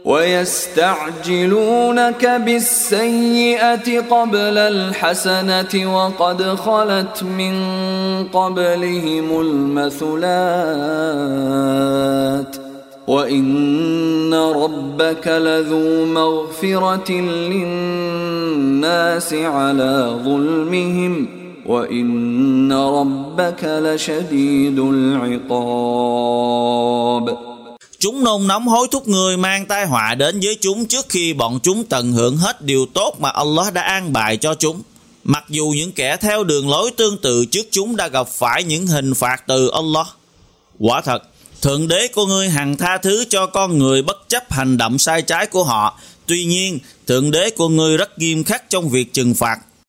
وَيَسْتَعْجِلُونَكَ بِالسَّيِّئَةِ قَبْلَ الْحَسَنَةِ وَقَدْ خَلَتْ مِنْ قَبْلِهِمُ الْمَثُلَاتُ وَإِنَّ رَبَّكَ لَذُو مَغْفِرَةٍ لِلنَّاسِ عَلَى ظُلْمِهِمْ وَإِنَّ رَبَّكَ لَشَدِيدُ الْعِقَابِ. Chúng nôn nóng hối thúc người mang tai họa đến với chúng trước khi bọn chúng tận hưởng hết điều tốt mà Allah đã an bài cho chúng. Mặc dù những kẻ theo đường lối tương tự trước chúng đã gặp phải những hình phạt từ Allah. Quả thật, Thượng Đế của ngươi hằng tha thứ cho con người bất chấp hành động sai trái của họ. Tuy nhiên, Thượng Đế của ngươi rất nghiêm khắc trong việc trừng phạt.